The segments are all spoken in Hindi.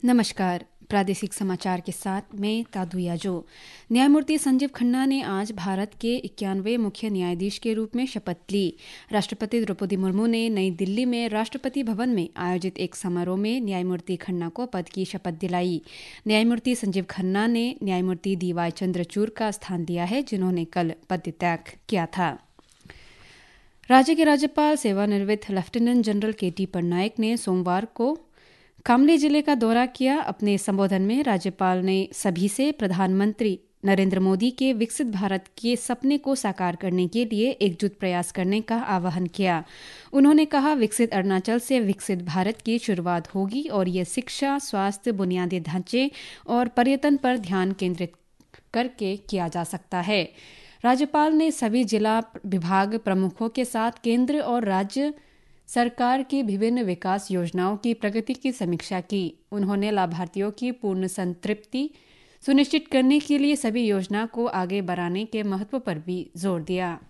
नमस्कार। प्रादेशिक समाचार के साथ मैं तादू याजो। न्यायमूर्ति संजीव खन्ना ने आज भारत के 91वें मुख्य न्यायाधीश के रूप में शपथ ली। राष्ट्रपति द्रौपदी मुर्मू ने नई दिल्ली में राष्ट्रपति भवन में आयोजित एक समारोह में न्यायमूर्ति खन्ना को पद की शपथ दिलाई। न्यायमूर्ति संजीव खन्ना ने न्यायमूर्ति DY चंद्रचूड़ का स्थान लिया है, जिन्होंने कल पदत्याग किया था। राज्य के राज्यपाल सेवानिवृत्त लेफ्टिनेंट जनरल KT पटनायक ने सोमवार को कामले जिले का दौरा किया। अपने संबोधन में राज्यपाल ने सभी से प्रधानमंत्री नरेंद्र मोदी के विकसित भारत के सपने को साकार करने के लिए एकजुट प्रयास करने का आह्वान किया। उन्होंने कहा, विकसित अरुणाचल से विकसित भारत की शुरुआत होगी और ये शिक्षा, स्वास्थ्य, बुनियादी ढांचे और पर्यटन पर ध्यान केंद्रित करके किया जा सकता है। राज्यपाल ने सभी जिला विभाग प्रमुखों के साथ केंद्र और राज्य सरकार की विभिन्न विकास योजनाओं की प्रगति की समीक्षा की। उन्होंने लाभार्थियों की पूर्ण संतृप्ति सुनिश्चित करने के लिए सभी योजना को आगे बढ़ाने के महत्व पर भी जोर दिया।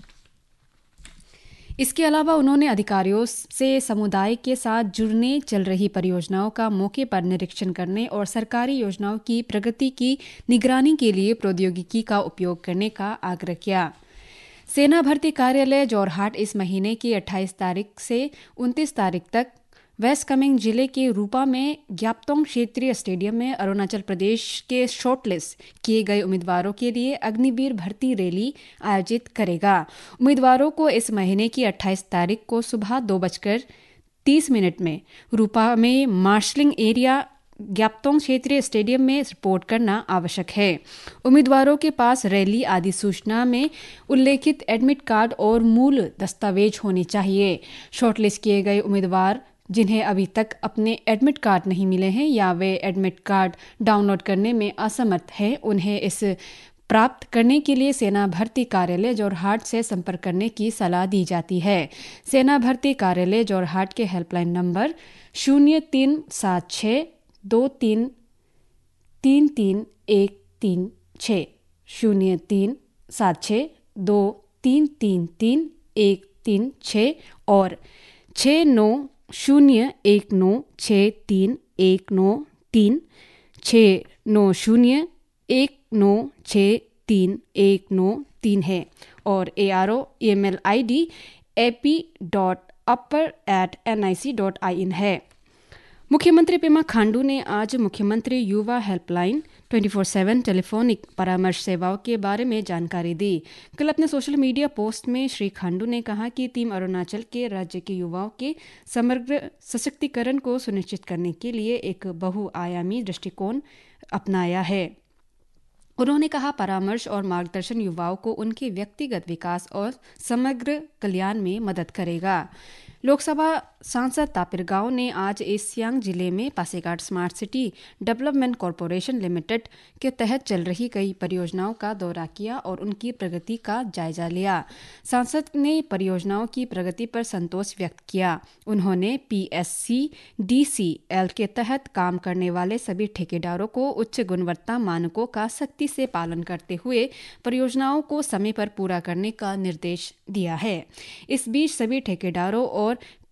इसके अलावा उन्होंने अधिकारियों से समुदाय के साथ जुड़ने, चल रही परियोजनाओं का मौके पर निरीक्षण करने और सरकारी योजनाओं की प्रगति की निगरानी के लिए प्रौद्योगिकी का उपयोग करने का आग्रह किया। सेना भर्ती कार्यालय जोरहाट इस महीने की 28 तारीख से 29 तारीख तक वेस्ट कामेंग जिले के रूपा में ग्याप्तोंग क्षेत्रीय स्टेडियम में अरुणाचल प्रदेश के शॉर्टलिस्ट किए गए उम्मीदवारों के लिए अग्निवीर भर्ती रैली आयोजित करेगा। उम्मीदवारों को इस महीने की 28 तारीख को सुबह 2:30 में रूपा में मार्शलिंग एरिया ग्याप्तोंग क्षेत्रीय स्टेडियम में रिपोर्ट करना आवश्यक है। उम्मीदवारों के पास रैली आदि सूचना में उल्लेखित एडमिट कार्ड और मूल दस्तावेज होने चाहिए। शॉर्टलिस्ट किए गए उम्मीदवार जिन्हें अभी तक अपने एडमिट कार्ड नहीं मिले हैं या वे एडमिट कार्ड डाउनलोड करने में असमर्थ हैं, उन्हें इस प्राप्त करने के लिए सेना भर्ती कार्यालय जोरहाट से संपर्क करने की सलाह दी जाती है। सेना भर्ती कार्यालय जोरहाट के हेल्पलाइन नंबर 0376 2333 0376 2333 और 6901963193 6901963193 है और ARO email ID ap.upper@nic.in है। मुख्यमंत्री पेमा खांडू ने आज मुख्यमंत्री युवा हेल्पलाइन 24/7 टेलीफोनिक परामर्श सेवाओं के बारे में जानकारी दी। कल अपने सोशल मीडिया पोस्ट में श्री खांडू ने कहा कि टीम अरुणाचल के राज्य के युवाओं के समग्र सशक्तिकरण को सुनिश्चित करने के लिए एक बहुआयामी दृष्टिकोण अपनाया है। उन्होंने कहा, परामर्श और मार्गदर्शन युवाओं को उनके व्यक्तिगत विकास और समग्र कल्याण में मदद करेगा। लोकसभा सांसद तापिर गाव ने आज ईस्ट सियांग जिले में Pasighat smart city development corporation limited के तहत चल रही कई परियोजनाओं का दौरा किया और उनकी प्रगति का जायजा लिया। सांसद ने परियोजनाओं की प्रगति पर संतोष व्यक्त किया। उन्होंने PSCDCL के तहत काम करने वाले सभी ठेकेदारों को उच्च गुणवत्ता मानकों का सख्ती से पालन करते हुए परियोजनाओं को समय पर पूरा करने का निर्देश दिया है। इस बीच सभी ठेकेदारों और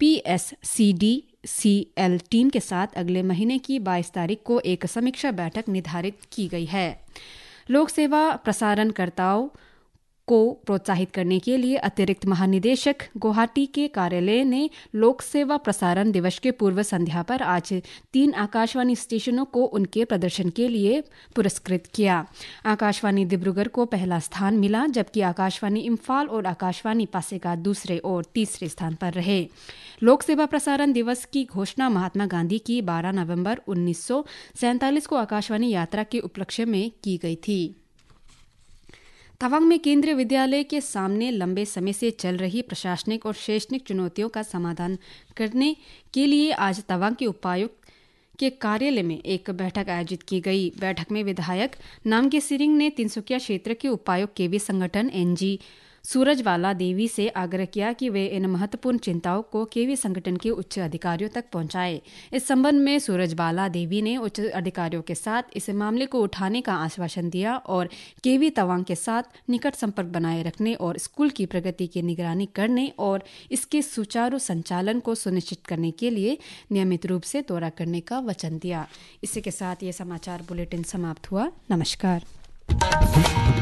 PSCDCL टीम के साथ अगले महीने की 22 तारीख को एक समीक्षा बैठक निर्धारित की गई है। लोक सेवा प्रसारणकर्ताओं को प्रोत्साहित करने के लिए अतिरिक्त महानिदेशक गुवाहाटी के कार्यालय ने लोक सेवा प्रसारण दिवस के पूर्व संध्या पर आज 3 आकाशवाणी स्टेशनों को उनके प्रदर्शन के लिए पुरस्कृत किया। आकाशवाणी डिब्रूगढ़ को पहला स्थान मिला, जबकि आकाशवाणी इम्फाल और आकाशवाणी पासीघाट दूसरे और तीसरे स्थान पर रहे। लोक सेवा प्रसारण दिवस की घोषणा महात्मा गांधी की 12 नवंबर 1947 को आकाशवाणी यात्रा के उपलक्ष्य में की गई थी। तवांग में केंद्रीय विद्यालय के सामने लंबे समय से चल रही प्रशासनिक और शैक्षणिक चुनौतियों का समाधान करने के लिए आज तवांग के उपायुक्त के कार्यालय में एक बैठक आयोजित की गई। बैठक में विधायक नामगे सिरिंग ने तिनसुकिया क्षेत्र के उपायुक्त KV संगठन NG सूरजबाला देवी से आग्रह किया कि वे इन महत्वपूर्ण चिंताओं को केवी संगठन के उच्च अधिकारियों तक पहुंचाए। इस संबंध में सूरजबाला देवी ने उच्च अधिकारियों के साथ इस मामले को उठाने का आश्वासन दिया और केवी तवांग के साथ निकट संपर्क बनाए रखने और स्कूल की प्रगति की निगरानी करने और इसके सुचारू संचालन को सुनिश्चित करने के लिए नियमित रूप से दौरा करने का वचन दिया। इसी के साथ ये समाचार बुलेटिन समाप्त हुआ। नमस्कार।